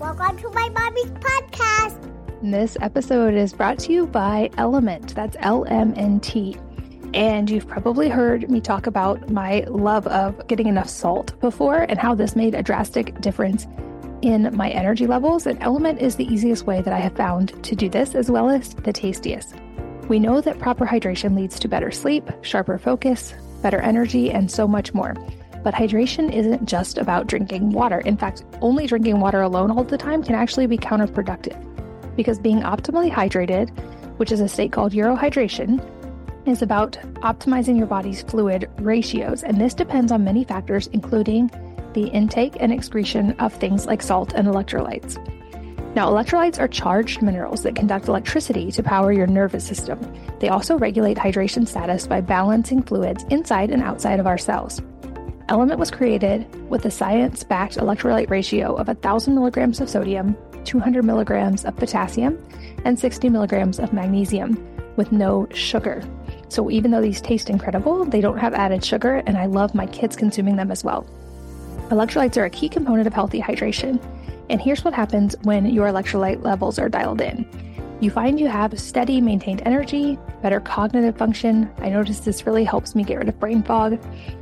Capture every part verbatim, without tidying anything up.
Welcome to my mommy's podcast. This episode is brought to you by Element. That's L M N T. And you've probably heard me talk about my love of getting enough salt before and how this made a drastic difference in my energy levels. And Element is the easiest way that I have found to do this, as well as the tastiest. We know that proper hydration leads to better sleep, sharper focus, better energy, and so much more. But hydration isn't just about drinking water. In fact, only drinking water alone all the time can actually be counterproductive, because being optimally hydrated, which is a state called eurohydration, is about optimizing your body's fluid ratios. And this depends on many factors, including the intake and excretion of things like salt and electrolytes. Now, electrolytes are charged minerals that conduct electricity to power your nervous system. They also regulate hydration status by balancing fluids inside and outside of our cells. Element was created with a science-backed electrolyte ratio of one thousand milligrams of sodium, two hundred milligrams of potassium, and sixty milligrams of magnesium, with no sugar. So even though these taste incredible, they don't have added sugar, and I love my kids consuming them as well. Electrolytes are a key component of healthy hydration. And here's what happens when your electrolyte levels are dialed in. You find you have steady, maintained energy, better cognitive function. I notice this really helps me get rid of brain fog.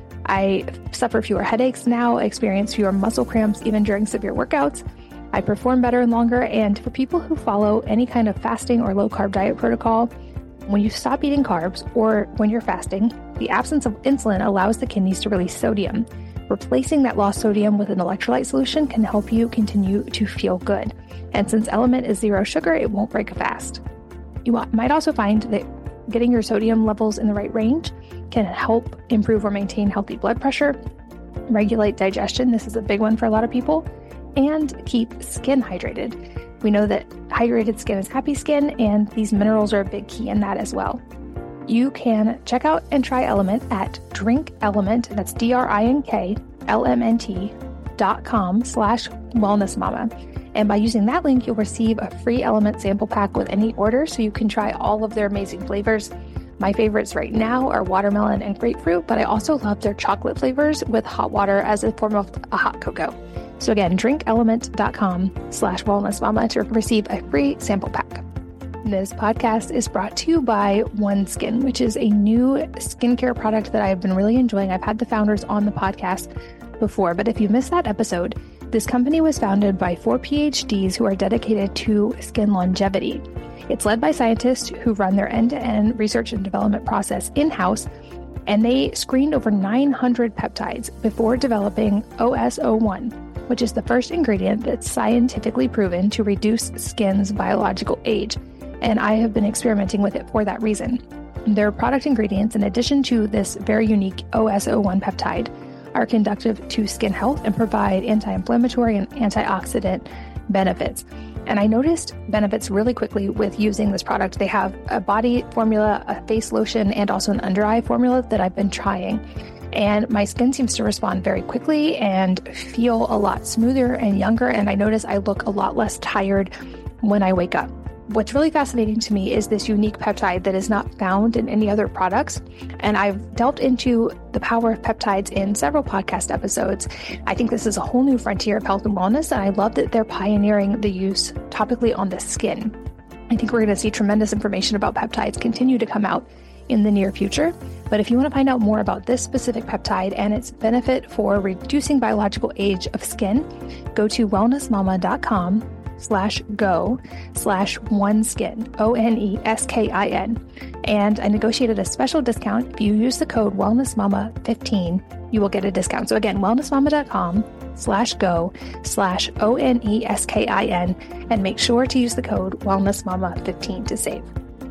I suffer fewer headaches now, experience fewer muscle cramps even during severe workouts. I perform better and longer. And for people who follow any kind of fasting or low-carb diet protocol, when you stop eating carbs or when you're fasting, the absence of insulin allows the kidneys to release sodium. Replacing that lost sodium with an electrolyte solution can help you continue to feel good. And since Element is zero sugar, it won't break a fast. You might also find that getting your sodium levels in the right range can help improve or maintain healthy blood pressure, regulate digestion, this is a big one for a lot of people, and keep skin hydrated. We know that hydrated skin is happy skin, and these minerals are a big key in that as well. You can check out and try Element at Drink Element, that's D R I N K L M N T dot com slash wellness mama. And by using that link, you'll receive a free Element sample pack with any order, so you can try all of their amazing flavors. My favorites right now are watermelon and grapefruit, but I also love their chocolate flavors with hot water as a form of a hot cocoa. So again, drink element dot com slash wellness mama to receive a free sample pack. This podcast is brought to you by OneSkin, which is a new skincare product that I've been really enjoying. I've had the founders on the podcast before, but if you missed that episode, this company was founded by four P H Ds who are dedicated to skin longevity. It's led by scientists who run their end-to-end research and development process in-house, and they screened over nine hundred peptides before developing O S O one, which is the first ingredient that's scientifically proven to reduce skin's biological age. And I have been experimenting with it for that reason. Their product ingredients, in addition to this very unique O S O one peptide, are conducive to skin health and provide anti-inflammatory and antioxidant benefits. And I noticed benefits really quickly with using this product. They have a body formula, a face lotion, and also an under eye formula that I've been trying. And my skin seems to respond very quickly and feel a lot smoother and younger. And I notice I look a lot less tired when I wake up. What's really fascinating to me is this unique peptide that is not found in any other products. And I've delved into the power of peptides in several podcast episodes. I think this is a whole new frontier of health and wellness, and I love that they're pioneering the use topically on the skin. I think we're going to see tremendous information about peptides continue to come out in the near future. But if you want to find out more about this specific peptide and its benefit for reducing biological age of skin, go to wellness mama dot com slash go slash one skin, O N E S K I N. And I negotiated a special discount. If you use the code wellness mama fifteen, you will get a discount. So again, wellness mama dot com slash go slash O N E S K I N, and make sure to use the code wellness mama fifteen to save.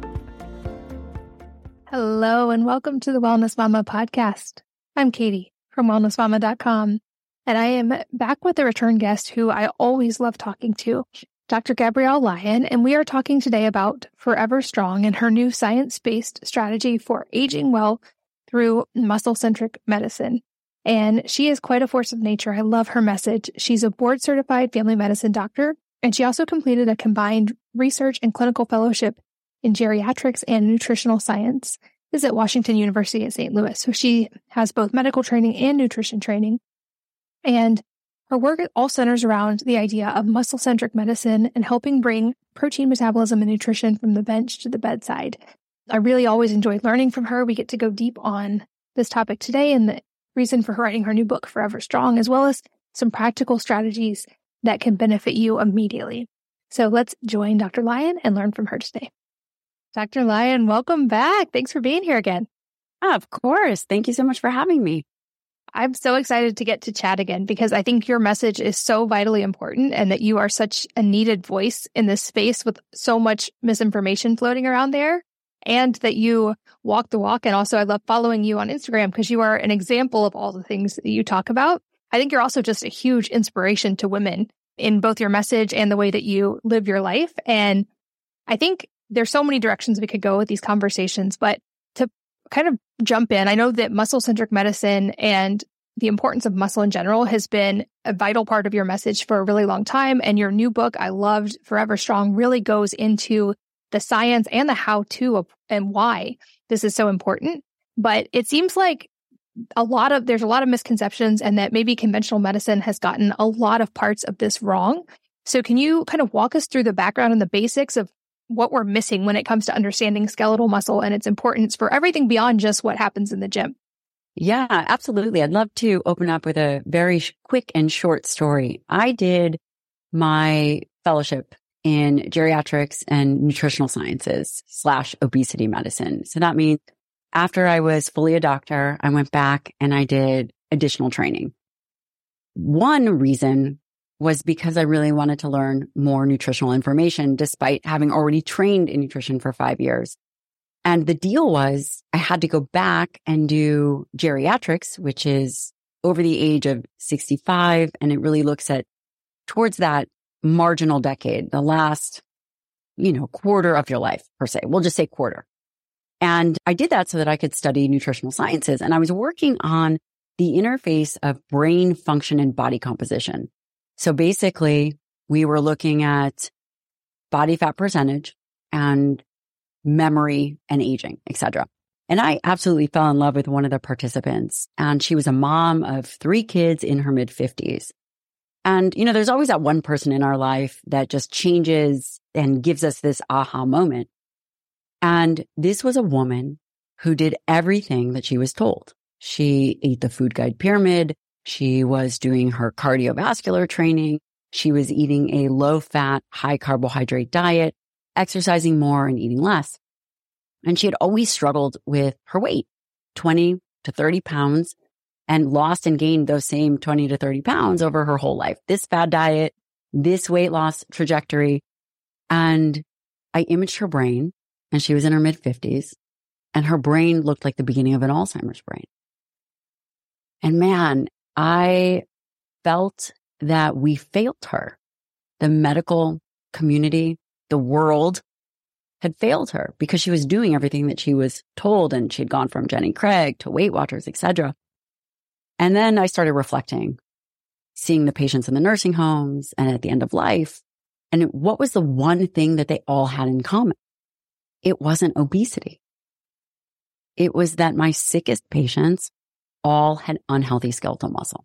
Hello, and welcome to the Wellness Mama podcast. I'm Katie from wellness mama dot com. And I am back with a return guest who I always love talking to, Doctor Gabrielle Lyon, and we are talking today about Forever Strong and her new science-based strategy for aging well through muscle-centric medicine. And she is quite a force of nature. I love her message. She's a board-certified family medicine doctor, and she also completed a combined research and clinical fellowship in geriatrics and nutritional science. This is at Washington University in Saint Louis. So she has both medical training and nutrition training. And Her work all centers around the idea of muscle-centric medicine and helping bring protein metabolism and nutrition from the bench to the bedside. I really always enjoyed learning from her. We get to go deep on this topic today and the reason for her writing her new book, Forever Strong, as well as some practical strategies that can benefit you immediately. So let's join Doctor Lyon and learn from her today. Doctor Lyon, welcome back. Thanks for being here again. Oh, of course. Thank you so much for having me. I'm so excited to get to chat again because I think your message is so vitally important and that you are such a needed voice in this space with so much misinformation floating around there, and that you walk the walk. And also I love following you on Instagram because you are an example of all the things that you talk about. I think you're also just a huge inspiration to women in both your message and the way that you live your life. And I think there's so many directions we could go with these conversations, but to kind of jump in, I know that muscle-centric medicine and the importance of muscle in general has been a vital part of your message for a really long time. And your new book, I loved, Forever Strong, really goes into the science and the how-to of and why this is so important. But it seems like a lot of there's a lot of misconceptions and that maybe conventional medicine has gotten a lot of parts of this wrong. So can you kind of walk us through the background and the basics of what we're missing when it comes to understanding skeletal muscle and its importance for everything beyond just what happens in the gym? Yeah, absolutely. I'd love to open up with a very sh- quick and short story. I did my fellowship in geriatrics and nutritional sciences slash obesity medicine. So that means after I was fully a doctor, I went back and I did additional training. One reason was because I really wanted to learn more nutritional information despite having already trained in nutrition for five years. And the deal was I had to go back and do geriatrics, which is over the age of sixty-five. And it really looks at towards that marginal decade, the last, you know, quarter of your life per se. We'll just say quarter. And I did that so that I could study nutritional sciences. And I was working on the interface of brain function and body composition. So basically, we were looking at body fat percentage and memory and aging, et cetera. And I absolutely fell in love with one of the participants. And she was a mom of three kids in her mid fifties. And, you know, there's always that one person in our life that just changes and gives us this aha moment. And this was a woman who did everything that she was told. She ate the food guide pyramid. She was doing her cardiovascular training. She was eating a low-fat, high-carbohydrate diet, exercising more and eating less. And she had always struggled with her weight, twenty to thirty pounds, and lost and gained those same twenty to thirty pounds over her whole life. This fad diet, this weight loss trajectory. And I imaged her brain, and she was in her mid-fifties, and her brain looked like the beginning of an Alzheimer's brain. And man, I felt that we failed her. The medical community, the world had failed her because she was doing everything that she was told, and she'd gone from Jenny Craig to Weight Watchers, et cetera. And then I started reflecting, seeing the patients in the nursing homes and at the end of life. And what was the one thing that they all had in common? It wasn't obesity. It was that my sickest patients all had unhealthy skeletal muscle.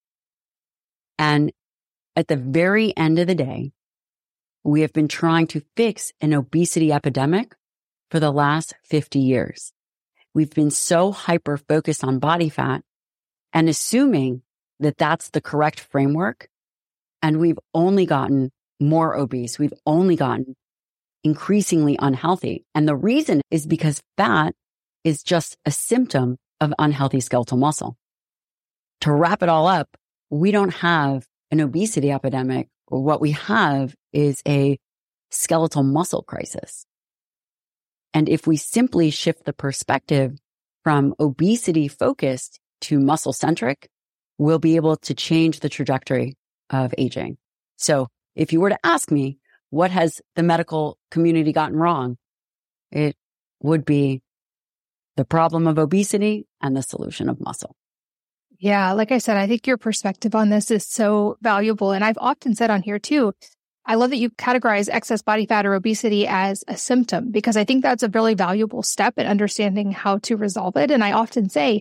And at the very end of the day, we have been trying to fix an obesity epidemic for the last fifty years. We've been so hyper-focused on body fat and assuming that that's the correct framework. And we've only gotten more obese. We've only gotten increasingly unhealthy. And the reason is because fat is just a symptom of unhealthy skeletal muscle. To wrap it all up, we don't have an obesity epidemic. What we have is a skeletal muscle crisis. And if we simply shift the perspective from obesity focused to muscle centric, we'll be able to change the trajectory of aging. So if you were to ask me, what has the medical community gotten wrong? It would be the problem of obesity and the solution of muscle. Yeah, like I said, I think your perspective on this is so valuable. And I've often said on here too, I love that you categorize excess body fat or obesity as a symptom, because I think that's a really valuable step in understanding how to resolve it. And I often say,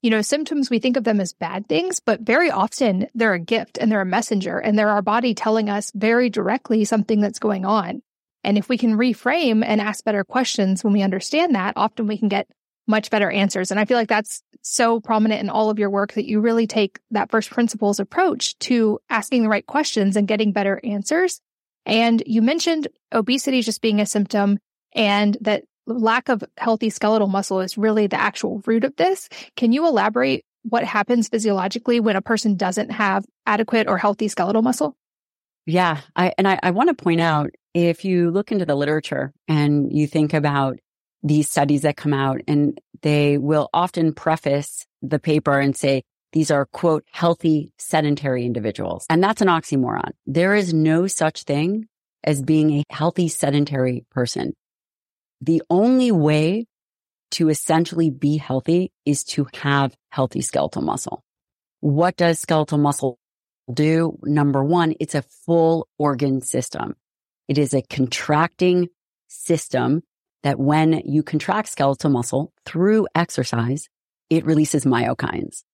you know, symptoms, we think of them as bad things, but very often they're a gift and they're a messenger and they're our body telling us very directly something that's going on. And if we can reframe and ask better questions when we understand that, often we can get much better answers. And I feel like that's so prominent in all of your work, that you really take that first principles approach to asking the right questions and getting better answers. And you mentioned obesity just being a symptom, and that lack of healthy skeletal muscle is really the actual root of this. Can you elaborate what happens physiologically when a person doesn't have adequate or healthy skeletal muscle? Yeah. I, and I, I want to point out, if you look into the literature and you think about these studies that come out, and they will often preface the paper and say, these are, quote, healthy sedentary individuals. And that's an oxymoron. There is no such thing as being a healthy sedentary person. The only way to essentially be healthy is to have healthy skeletal muscle. What does skeletal muscle do? Number one, it's a full organ system. It is a contracting system that when you contract skeletal muscle through exercise, it releases myokines.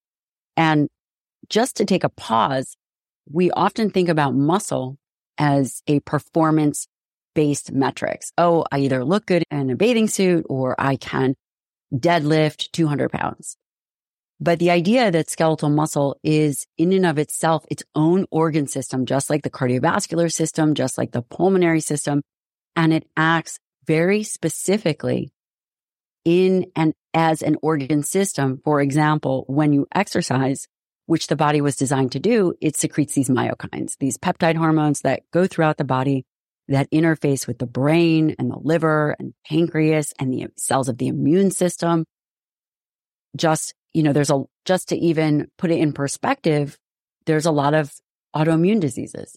And just to take a pause, we often think about muscle as a performance-based metrics. Oh, I either look good in a bathing suit or I can deadlift two hundred pounds. But the idea that skeletal muscle is in and of itself its own organ system, just like the cardiovascular system, just like the pulmonary system, and it acts very specifically in and as an organ system. For example, when you exercise, which the body was designed to do, it secretes these myokines, these peptide hormones that go throughout the body that interface with the brain and the liver and pancreas and the cells of the immune system. Just, you know, there's a, just to even put it in perspective, there's a lot of autoimmune diseases.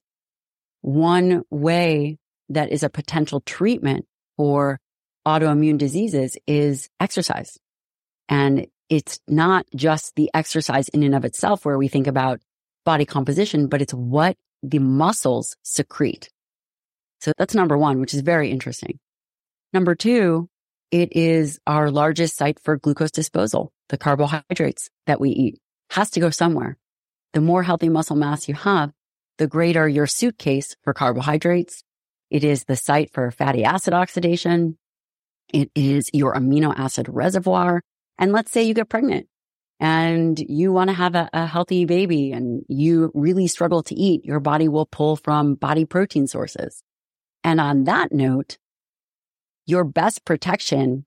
One way that is a potential treatment for autoimmune diseases is exercise. And it's not just the exercise in and of itself where we think about body composition, but it's what the muscles secrete. So that's number one, which is very interesting. Number two, it is our largest site for glucose disposal. The carbohydrates that we eat has to go somewhere. The more healthy muscle mass you have, the greater your suitcase for carbohydrates. It is the site for fatty acid oxidation. It is your amino acid reservoir. And let's say you get pregnant and you want to have a, a healthy baby and you really struggle to eat, your body will pull from body protein sources. And on that note, your best protection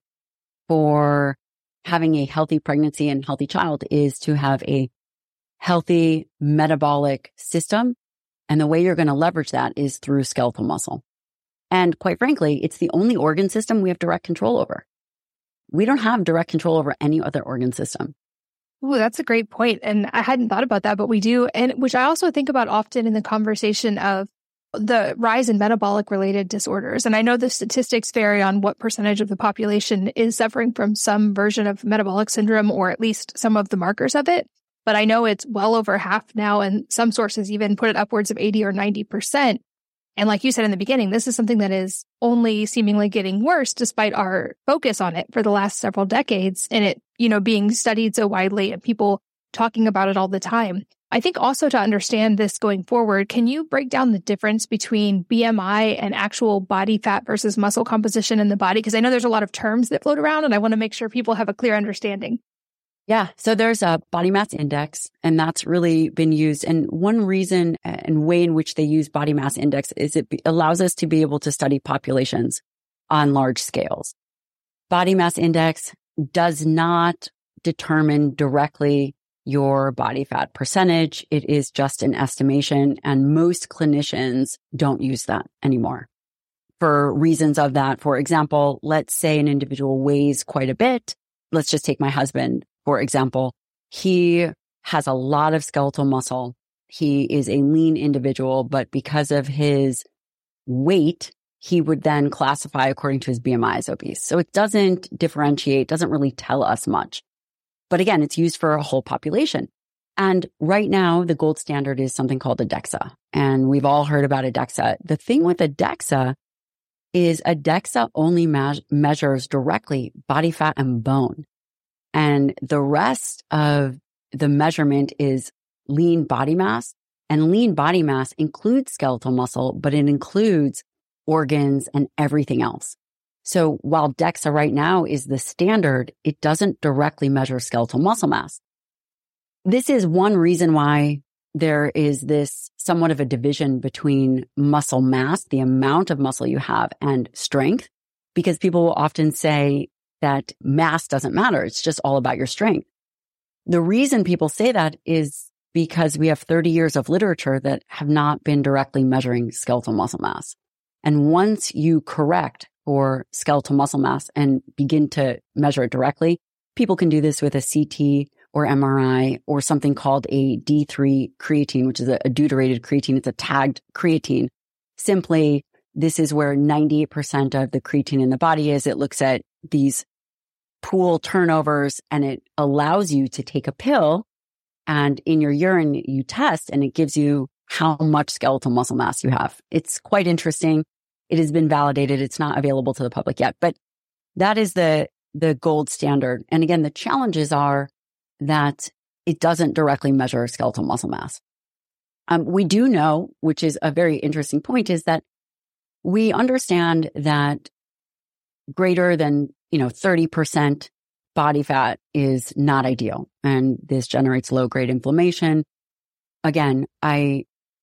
for having a healthy pregnancy and healthy child is to have a healthy metabolic system. And the way you're going to leverage that is through skeletal muscle. And quite frankly, it's the only organ system we have direct control over. We don't have direct control over any other organ system. Ooh, that's a great point. And I hadn't thought about that, but we do. And which I also think about often in the conversation of the rise in metabolic related disorders. And I know the statistics vary on what percentage of the population is suffering from some version of metabolic syndrome, or at least some of the markers of it. But I know it's well over half now, and some sources even put it upwards of eighty or ninety percent. And like you said in the beginning, this is something that is only seemingly getting worse despite our focus on it for the last several decades, and it, you know, being studied so widely and people talking about it all the time. I think also to understand this going forward, can you break down the difference between B M I and actual body fat versus muscle composition in the body? Because I know there's a lot of terms that float around, and I want to make sure people have a clear understanding. Yeah. So there's a body mass index, and that's really been used. And one reason and way in which they use body mass index is it allows us to be able to study populations on large scales. Body mass index does not determine directly your body fat percentage. It is just an estimation, and most clinicians don't use that anymore for reasons of that. For example, let's say an individual weighs quite a bit. Let's just take my husband. For example, he has a lot of skeletal muscle. He is a lean individual, but because of his weight, he would then classify according to his B M I as obese. So it doesn't differentiate, doesn't really tell us much. But again, it's used for a whole population. And right now, the gold standard is something called a DEXA. And we've all heard about a DEXA. The thing with a DEXA is a DEXA only me- measures directly body fat and bone. And the rest of the measurement is lean body mass. And lean body mass includes skeletal muscle, but it includes organs and everything else. So while DEXA right now is the standard, it doesn't directly measure skeletal muscle mass. This is one reason why there is this somewhat of a division between muscle mass, the amount of muscle you have, and strength, because people will often say that mass doesn't matter. It's just all about your strength. The reason people say that is because we have thirty years of literature that have not been directly measuring skeletal muscle mass. And once you correct for skeletal muscle mass and begin to measure it directly, people can do this with a C T or M R I or something called a D three creatine, which is a, a deuterated creatine. It's a tagged creatine. Simply, this is where ninety-eight percent of the creatine in the body is. It looks at these pool turnovers and it allows you to take a pill and in your urine you test and it gives you how much skeletal muscle mass you have. It's quite interesting. It has been validated. It's not available to the public yet, but that is the, the gold standard. And again, the challenges are that it doesn't directly measure skeletal muscle mass. Um, we do know, which is a very interesting point, is that we understand that greater than, you know, thirty percent body fat is not ideal. And this generates low grade inflammation. Again, I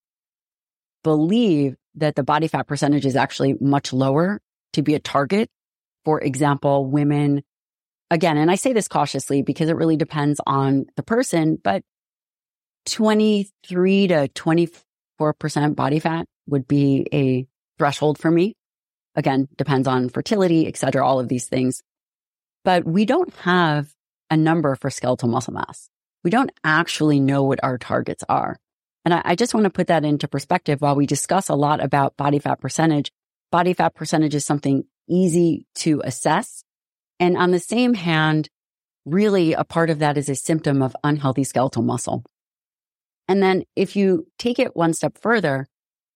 believe that the body fat percentage is actually much lower to be a target. For example, women, again, and I say this cautiously because it really depends on the person, but twenty-three to twenty-four percent body fat would be a threshold for me. Again, depends on fertility, et cetera, all of these things. But we don't have a number for skeletal muscle mass. We don't actually know what our targets are. And I, I just want to put that into perspective. While we discuss a lot about body fat percentage, body fat percentage is something easy to assess. And on the same hand, really a part of that is a symptom of unhealthy skeletal muscle. And then if you take it one step further,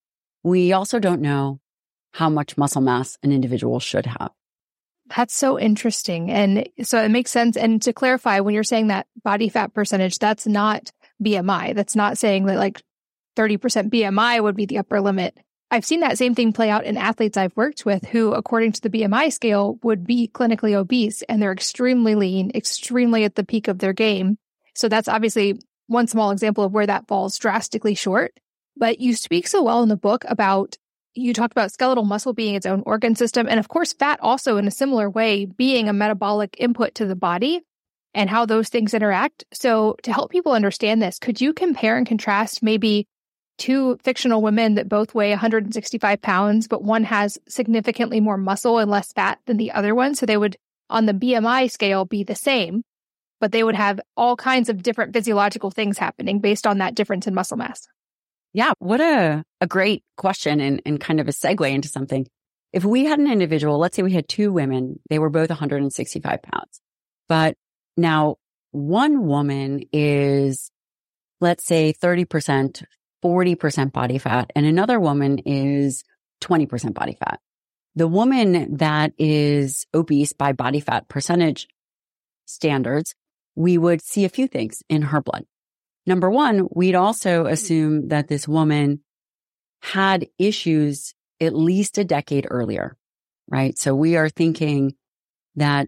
we also don't know how much muscle mass an individual should have. That's so interesting. And so it makes sense. And to clarify, when you're saying that body fat percentage, that's not B M I. That's not saying that like thirty percent B M I would be the upper limit. I've seen that same thing play out in athletes I've worked with who, according to the B M I scale, would be clinically obese and they're extremely lean, extremely at the peak of their game. So that's obviously one small example of where that falls drastically short. But you speak so well in the book about, you talked about skeletal muscle being its own organ system. And of course, fat also in a similar way being a metabolic input to the body and how those things interact. So to help people understand this, could you compare and contrast maybe two fictional women that both weigh one hundred sixty-five pounds, but one has significantly more muscle and less fat than the other one? So they would, on the B M I scale, be the same, but they would have all kinds of different physiological things happening based on that difference in muscle mass. Yeah, what a, a great question and, and kind of a segue into something. If we had an individual, let's say we had two women, they were both one hundred sixty-five pounds, but now one woman is, let's say thirty percent, forty percent body fat, and another woman is twenty percent body fat. The woman that is obese by body fat percentage standards, we would see a few things in her blood. Number one, we'd also assume that this woman had issues at least a decade earlier, right? So we are thinking that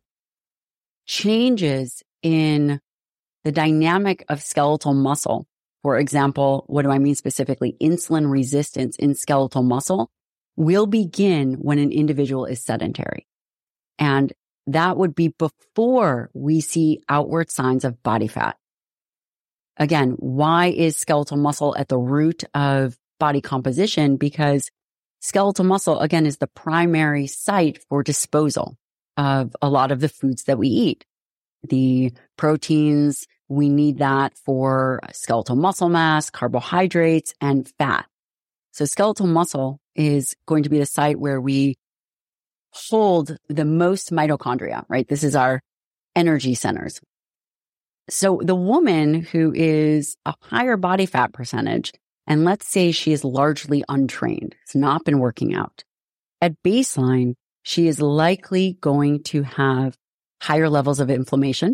changes in the dynamic of skeletal muscle, for example, what do I mean specifically? Insulin resistance in skeletal muscle will begin when an individual is sedentary. And that would be before we see outward signs of body fat. Again, why is skeletal muscle at the root of body composition? Because skeletal muscle, again, is the primary site for disposal of a lot of the foods that we eat. The proteins, we need that for skeletal muscle mass, carbohydrates, and fat. So skeletal muscle is going to be the site where we hold the most mitochondria, right? This is our energy centers. So the woman who is a higher body fat percentage, and let's say she is largely untrained, has not been working out, at baseline, she is likely going to have higher levels of inflammation.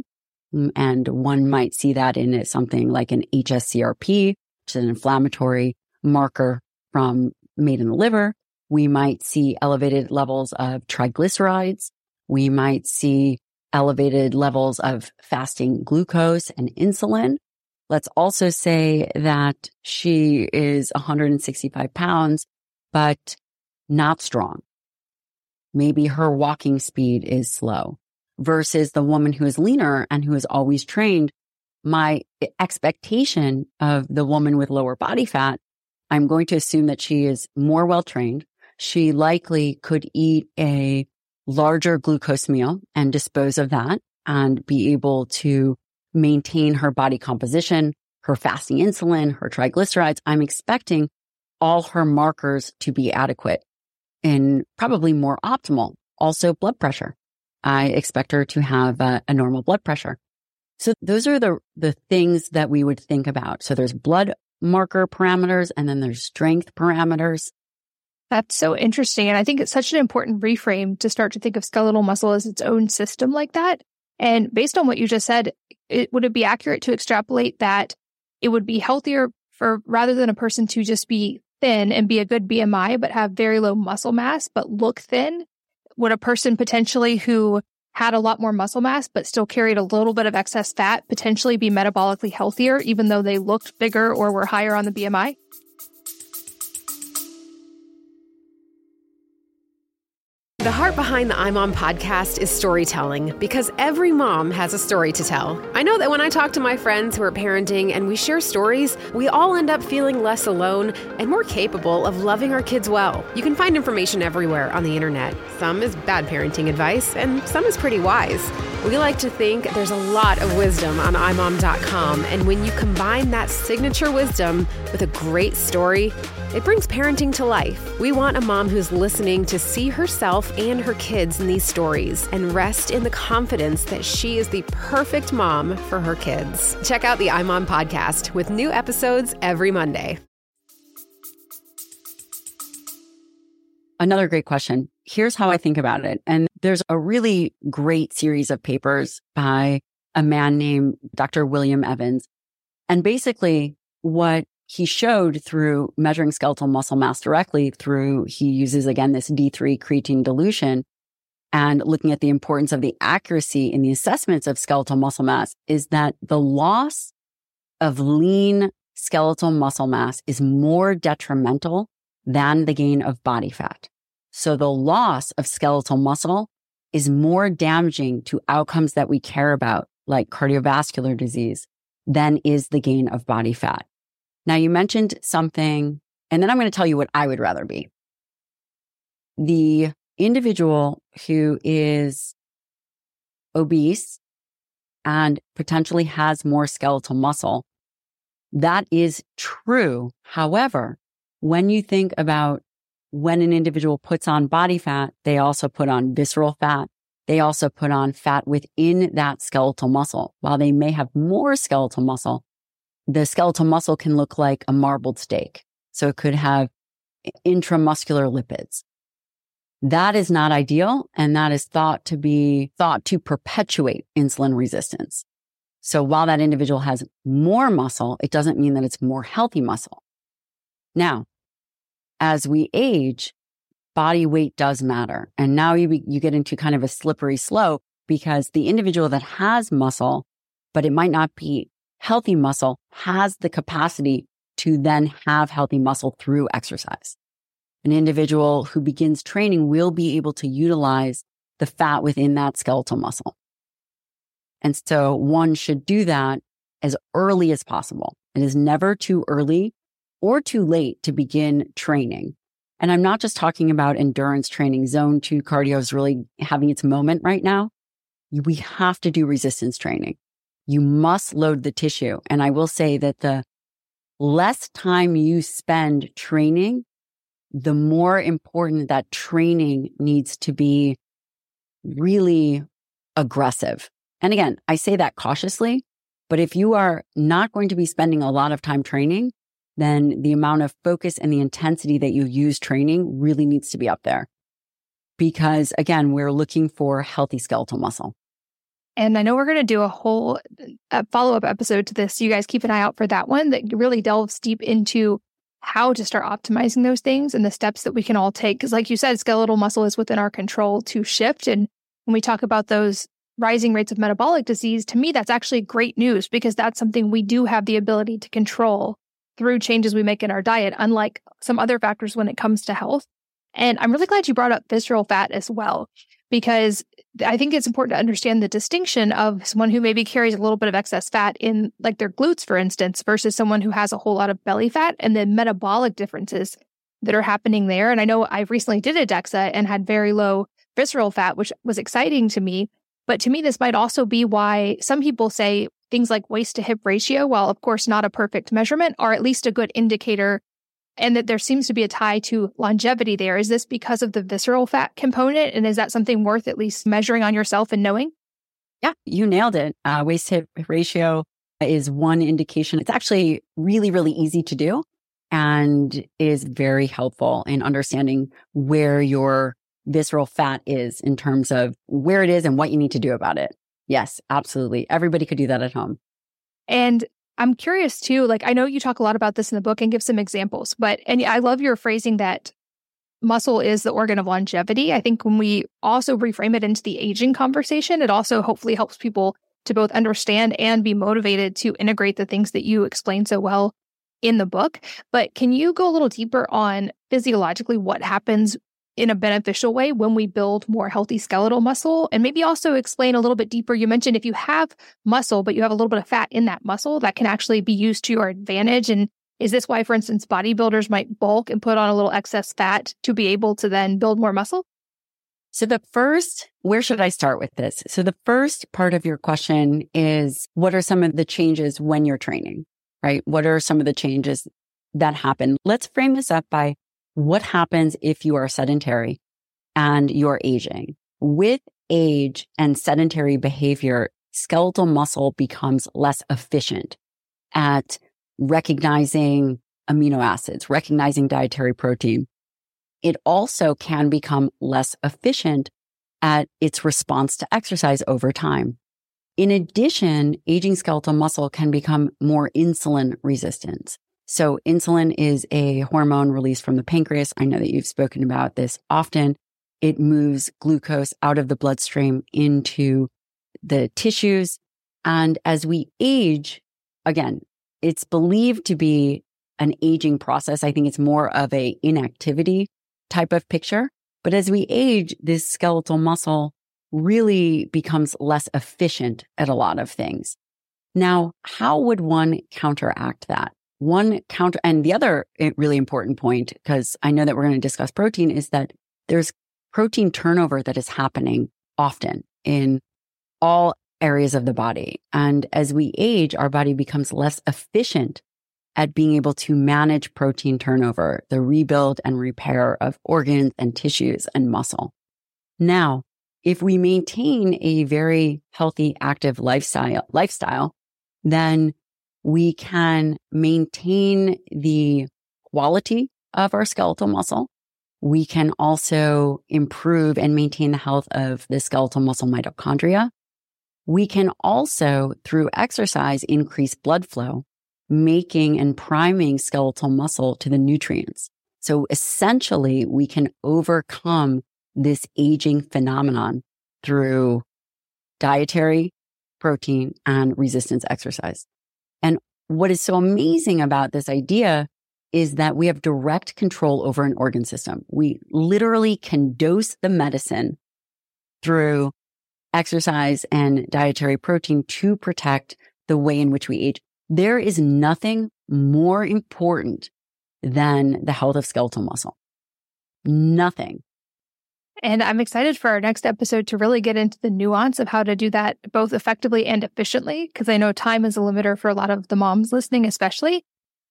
And one might see that in something like an H S C R P, which is an inflammatory marker from made in the liver. We might see elevated levels of triglycerides. We might see elevated levels of fasting glucose and insulin. Let's also say that she is one hundred sixty-five pounds, but not strong. Maybe her walking speed is slow versus the woman who is leaner and who is always trained. My expectation of the woman with lower body fat, I'm going to assume that she is more well-trained. She likely could eat a larger glucose meal and dispose of that and be able to maintain her body composition, her fasting insulin, her triglycerides. I'm expecting all her markers to be adequate and probably more optimal. Also blood pressure. I expect her to have a, a normal blood pressure. So those are the, the things that we would think about. So there's blood marker parameters and then there's strength parameters. That's so interesting. And I think it's such an important reframe to start to think of skeletal muscle as its own system like that. And based on what you just said, it, would it be accurate to extrapolate that it would be healthier for rather than a person to just be thin and be a good B M I, but have very low muscle mass, but look thin? Would a person potentially who had a lot more muscle mass, but still carried a little bit of excess fat potentially be metabolically healthier, even though they looked bigger or were higher on the B M I? The heart behind the iMom podcast is storytelling, because every mom has a story to tell. I know that when I talk to my friends who are parenting and we share stories, we all end up feeling less alone and more capable of loving our kids well. You can find information everywhere on the internet. Some is bad parenting advice and some is pretty wise. We like to think there's a lot of wisdom on i mom dot com, and when you combine that signature wisdom with a great story, it brings parenting to life. We want a mom who's listening to see herself and her kids in these stories and rest in the confidence that she is the perfect mom for her kids. Check out the iMom podcast with new episodes every Monday. Another great question. Here's how I think about it. And there's a really great series of papers by a man named Doctor William Evans. And basically what he showed through measuring skeletal muscle mass directly through, he uses again this D three creatine dilution and looking at the importance of the accuracy in the assessments of skeletal muscle mass, is that the loss of lean skeletal muscle mass is more detrimental than the gain of body fat. So the loss of skeletal muscle is more damaging to outcomes that we care about, like cardiovascular disease, than is the gain of body fat. Now, you mentioned something, and then I'm going to tell you what I would rather be. The individual who is obese and potentially has more skeletal muscle, that is true. However, when you think about when an individual puts on body fat, they also put on visceral fat. They also put on fat within that skeletal muscle. While they may have more skeletal muscle, the skeletal muscle can look like a marbled steak. So it could have intramuscular lipids. That is not ideal. And that is thought to be thought to perpetuate insulin resistance. So while that individual has more muscle, it doesn't mean that it's more healthy muscle. Now, as we age, body weight does matter. And now you, you get into kind of a slippery slope, because the individual that has muscle, but it might not be healthy muscle, has the capacity to then have healthy muscle through exercise. An individual who begins training will be able to utilize the fat within that skeletal muscle. And so one should do that as early as possible. It is never too early or too late to begin training. And I'm not just talking about endurance training. Zone two cardio is really having its moment right now. We have to do resistance training. You must load the tissue. And I will say that the less time you spend training, the more important that training needs to be really aggressive. And again, I say that cautiously, but if you are not going to be spending a lot of time training, then the amount of focus and the intensity that you use training really needs to be up there. Because again, we're looking for healthy skeletal muscle. And I know we're going to do a whole uh, follow-up episode to this. So you guys keep an eye out for that one that really delves deep into how to start optimizing those things and the steps that we can all take. Because like you said, skeletal muscle is within our control to shift. And when we talk about those rising rates of metabolic disease, to me, that's actually great news because that's something we do have the ability to control through changes we make in our diet, unlike some other factors when it comes to health. And I'm really glad you brought up visceral fat as well, because I think it's important to understand the distinction of someone who maybe carries a little bit of excess fat in like their glutes, for instance, versus someone who has a whole lot of belly fat and the metabolic differences that are happening there. And I know I recently did a DEXA and had very low visceral fat, which was exciting to me. But to me, this might also be why some people say things like waist to hip ratio, while of course not a perfect measurement, are at least a good indicator, and that there seems to be a tie to longevity there. Is this because of the visceral fat component? And is that something worth at least measuring on yourself and knowing? Yeah, you nailed it. Uh, waist hip ratio is one indication. It's actually really, really easy to do and is very helpful in understanding where your visceral fat is in terms of where it is and what you need to do about it. Yes, absolutely. Everybody could do that at home. And I'm curious too, like I know you talk a lot about this in the book and give some examples, but, and I love your phrasing that muscle is the organ of longevity. I think when we also reframe it into the aging conversation, it also hopefully helps people to both understand and be motivated to integrate the things that you explain so well in the book. But can you go a little deeper on physiologically what happens in a beneficial way when we build more healthy skeletal muscle? And maybe also explain a little bit deeper. You mentioned if you have muscle, but you have a little bit of fat in that muscle, that can actually be used to your advantage. And is this why, for instance, bodybuilders might bulk and put on a little excess fat to be able to then build more muscle? So the first, where should I start with this? So the first part of your question is, what are some of the changes when you're training, right? What are some of the changes that happen? Let's frame this up by what happens if you are sedentary and you're aging. With age and sedentary behavior, skeletal muscle becomes less efficient at recognizing amino acids, recognizing dietary protein. It also can become less efficient at its response to exercise over time. In addition, aging skeletal muscle can become more insulin resistant. So insulin is a hormone released from the pancreas. I know that you've spoken about this often. It moves glucose out of the bloodstream into the tissues. And as we age, again, it's believed to be an aging process. I think it's more of a inactivity type of picture. But as we age, this skeletal muscle really becomes less efficient at a lot of things. Now, how would one counteract that? One counter, and the other really important point, because I know that we're going to discuss protein, is that there's protein turnover that is happening often in all areas of the body. And as we age, our body becomes less efficient at being able to manage protein turnover, the rebuild and repair of organs and tissues and muscle. Now, if we maintain a very healthy, active lifestyle, lifestyle, then we can maintain the quality of our skeletal muscle. We can also improve and maintain the health of the skeletal muscle mitochondria. We can also, through exercise, increase blood flow, making and priming skeletal muscle to the nutrients. So essentially, we can overcome this aging phenomenon through dietary, protein, and resistance exercise. And what is so amazing about this idea is that we have direct control over an organ system. We literally can dose the medicine through exercise and dietary protein to protect the way in which we age. There is nothing more important than the health of skeletal muscle. Nothing. And I'm excited for our next episode to really get into the nuance of how to do that both effectively and efficiently, because I know time is a limiter for a lot of the moms listening, especially.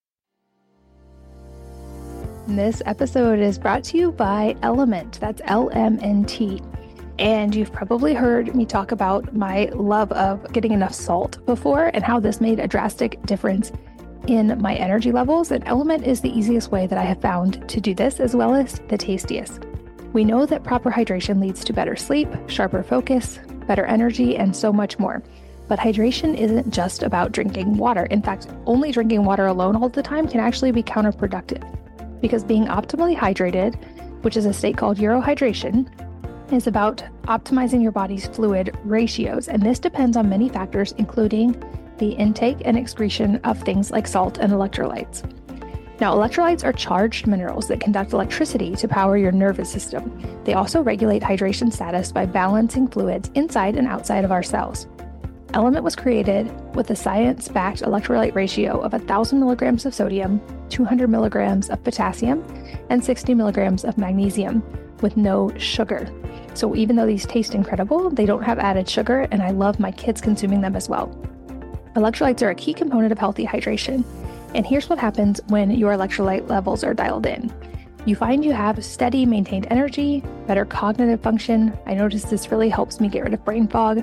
This episode is brought to you by Element. That's L M N T. And you've probably heard me talk about my love of getting enough salt before and how this made a drastic difference in my energy levels. And Element is the easiest way that I have found to do this, as well as the tastiest. We know that proper hydration leads to better sleep, sharper focus, better energy, and so much more. But hydration isn't just about drinking water. In fact, only drinking water alone all the time can actually be counterproductive, because being optimally hydrated, which is a state called eurohydration, is about optimizing your body's fluid ratios. And this depends on many factors, including the intake and excretion of things like salt and electrolytes. Now, electrolytes are charged minerals that conduct electricity to power your nervous system. They also regulate hydration status by balancing fluids inside and outside of our cells. Element was created with a science-backed electrolyte ratio of one thousand milligrams of sodium, two hundred milligrams of potassium, and sixty milligrams of magnesium, with no sugar. So even though these taste incredible, they don't have added sugar, and I love my kids consuming them as well. Electrolytes are a key component of healthy hydration. And here's what happens when your electrolyte levels are dialed in. You find you have steady, maintained energy, better cognitive function. I noticed this really helps me get rid of brain fog.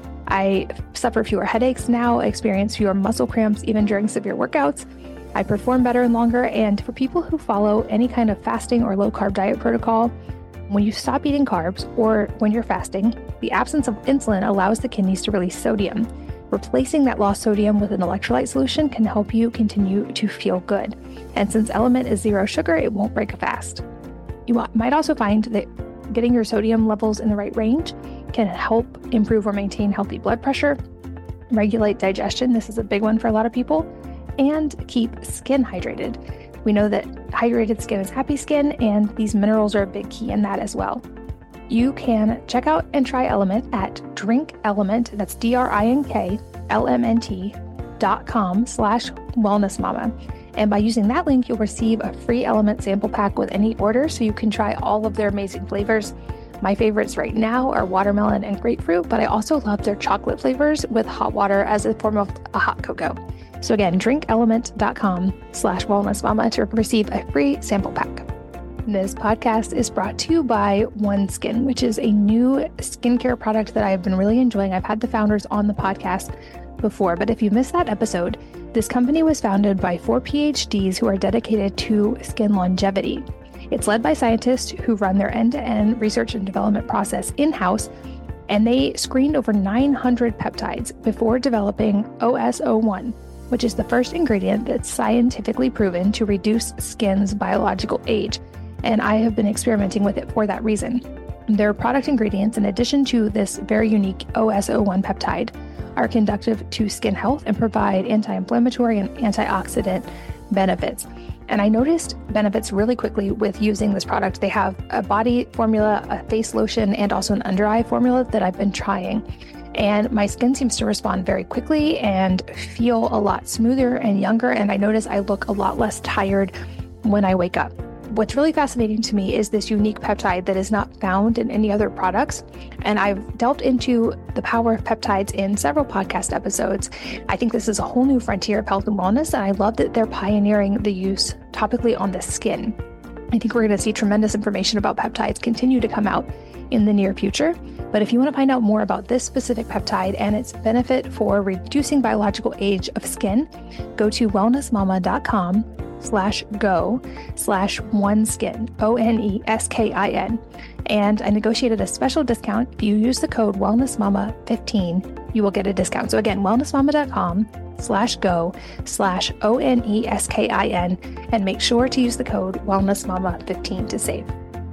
I suffer fewer headaches now, experience fewer muscle cramps even during severe workouts. I perform better and longer. And for people who follow any kind of fasting or low-carb diet protocol, when you stop eating carbs or when you're fasting, the absence of insulin allows the kidneys to release sodium. Replacing that lost sodium with an electrolyte solution can help you continue to feel good. And since Element is zero sugar, it won't break a fast. You might also find that getting your sodium levels in the right range can help improve or maintain healthy blood pressure, regulate digestion, this is a big one for a lot of people, and keep skin hydrated. We know that hydrated skin is happy skin, and these minerals are a big key in that as well. You can check out and try Element at Drink Element, that's D R I N K L M N T dot com slash wellness mama. And by using that link, you'll receive a free Element sample pack with any order, so you can try all of their amazing flavors. My favorites right now are watermelon and grapefruit, but I also love their chocolate flavors with hot water as a form of a hot cocoa. So again, drink element dot com slash wellness mama to receive a free sample pack. This podcast is brought to you by OneSkin, which is a new skincare product that I've been really enjoying. I've had the founders on the podcast before, but if you missed that episode, this company was founded by four P H Ds who are dedicated to skin longevity. It's led by scientists who run their end-to-end research and development process in-house, and they screened over nine hundred peptides before developing O S O one, which is the first ingredient that's scientifically proven to reduce skin's biological age. And I have been experimenting with it for that reason. Their product ingredients, in addition to this very unique O S O one peptide, are conducive to skin health and provide anti-inflammatory and antioxidant benefits. And I noticed benefits really quickly with using this product. They have a body formula, a face lotion, and also an under eye formula that I've been trying. And my skin seems to respond very quickly and feel a lot smoother and younger. And I notice I look a lot less tired when I wake up. What's really fascinating to me is this unique peptide that is not found in any other products. And I've delved into the power of peptides in several podcast episodes. I think this is a whole new frontier of health and wellness, and I love that they're pioneering the use topically on the skin. I think we're going to see tremendous information about peptides continue to come out in the near future. But if you want to find out more about this specific peptide and its benefit for reducing biological age of skin, go to wellness mama dot com slash go slash one skin, O N E S K I N. And I negotiated a special discount. If you use the code wellness mama fifteen, you will get a discount. So again, wellness mama dot com slash go slash O N E S K I N, and make sure to use the code wellness mama fifteen to save.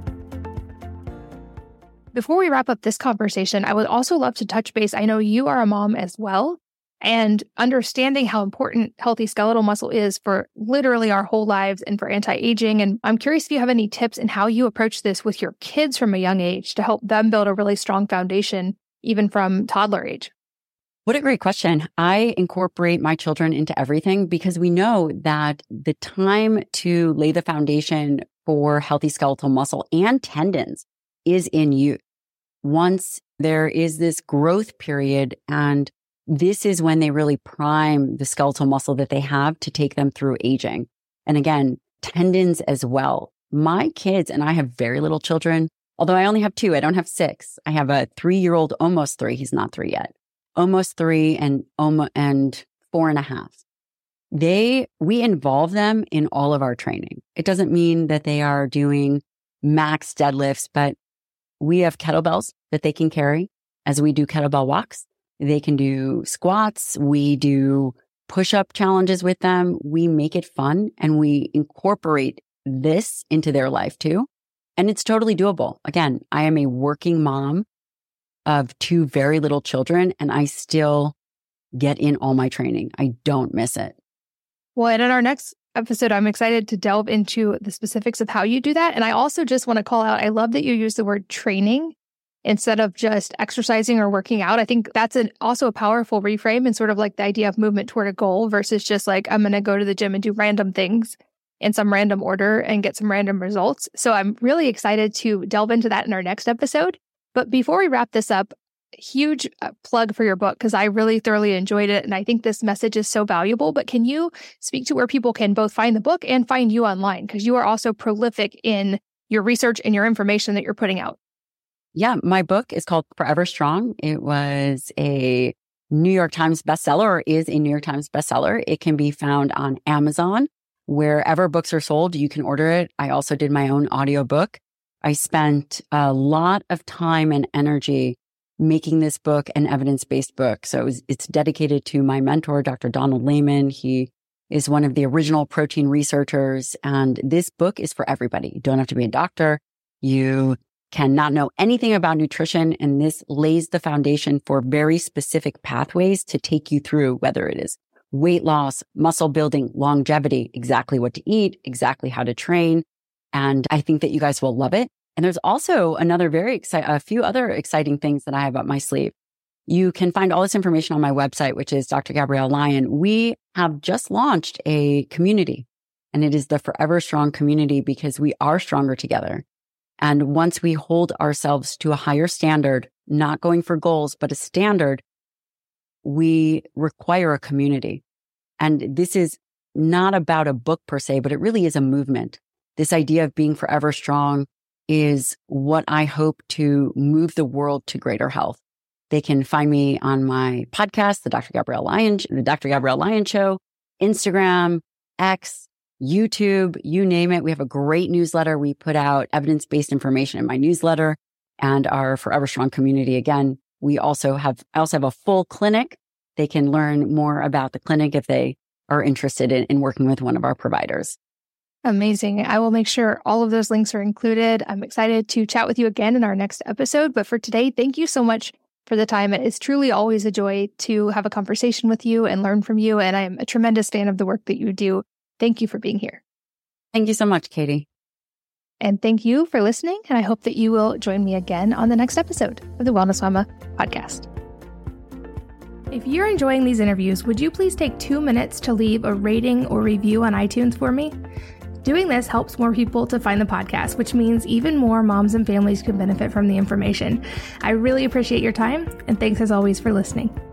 Before we wrap up this conversation, I would also love to touch base. I know you are a mom as well, and understanding how important healthy skeletal muscle is for literally our whole lives and for anti-aging. And I'm curious if you have any tips in how you approach this with your kids from a young age to help them build a really strong foundation, even from toddler age. What a great question. I incorporate my children into everything because we know that the time to lay the foundation for healthy skeletal muscle and tendons is in youth. Once there is this growth period, and this is when they really prime the skeletal muscle that they have to take them through aging. And again, tendons as well. My kids, and I have very little children, although I only have two, I don't have six. I have a three-year-old, almost three. He's not three yet. Almost three and almost, and four and a half. They, we involve them in all of our training. It doesn't mean that they are doing max deadlifts, but we have kettlebells that they can carry. as we do kettlebell walks. They can do squats. We do push-up challenges with them. We make it fun and we incorporate this into their life too. And it's totally doable. Again, I am a working mom of two very little children, and I still get in all my training. I don't miss it. Well, and in our next episode, I'm excited to delve into the specifics of how you do that. And I also just want to call out, I love that you use the word training instead of just exercising or working out. I think that's an, also a powerful reframe and sort of like the idea of movement toward a goal versus just like, I'm going to go to the gym and do random things in some random order and get some random results. So I'm really excited to delve into that in our next episode. But before we wrap this up, huge plug for your book, because I really thoroughly enjoyed it. And I think this message is so valuable. But can you speak to where people can both find the book and find you online? Because you are also prolific in your research and your information that you're putting out. Yeah, my book is called Forever Strong. It was a New York Times bestseller, or is a New York Times bestseller. It can be found on Amazon. Wherever books are sold, you can order it. I also did my own audiobook. I spent a lot of time and energy making this book an evidence-based book. So it was, it's dedicated to my mentor, Doctor Donald Layman. He is one of the original protein researchers. And this book is for everybody. You don't have to be a doctor. You cannot know anything about nutrition. And this lays the foundation for very specific pathways to take you through, whether it is weight loss, muscle building, longevity, exactly what to eat, exactly how to train. And I think that you guys will love it. And there's also another very exciting, a few other exciting things that I have up my sleeve. You can find all this information on my website, which is Doctor Gabrielle Lyon. We have just launched a community, and it is the Forever Strong community because we are stronger together. And once we hold ourselves to a higher standard, not going for goals, but a standard, we require a community. And this is not about a book per se, but it really is a movement. This idea of being forever strong is what I hope to move the world to greater health. They can find me on my podcast, the Doctor Gabrielle Lyon, the Doctor Gabrielle Lyon Show, Instagram, X, YouTube, you name it. We have a great newsletter. We put out evidence-based information in my newsletter and our Forever Strong community. Again, we also have, I also have a full clinic. They can learn more about the clinic if they are interested in, in working with one of our providers. Amazing. I will make sure all of those links are included. I'm excited to chat with you again in our next episode. But for today, thank you so much for the time. It is truly always a joy to have a conversation with you and learn from you. And I am a tremendous fan of the work that you do. Thank you for being here. Thank you so much, Katie. And thank you for listening. And I hope that you will join me again on the next episode of the Wellness Mama podcast. If you're enjoying these interviews, would you please take two minutes to leave a rating or review on iTunes for me? Doing this helps more people to find the podcast, which means even more moms and families can benefit from the information. I really appreciate your time, and thanks as always for listening.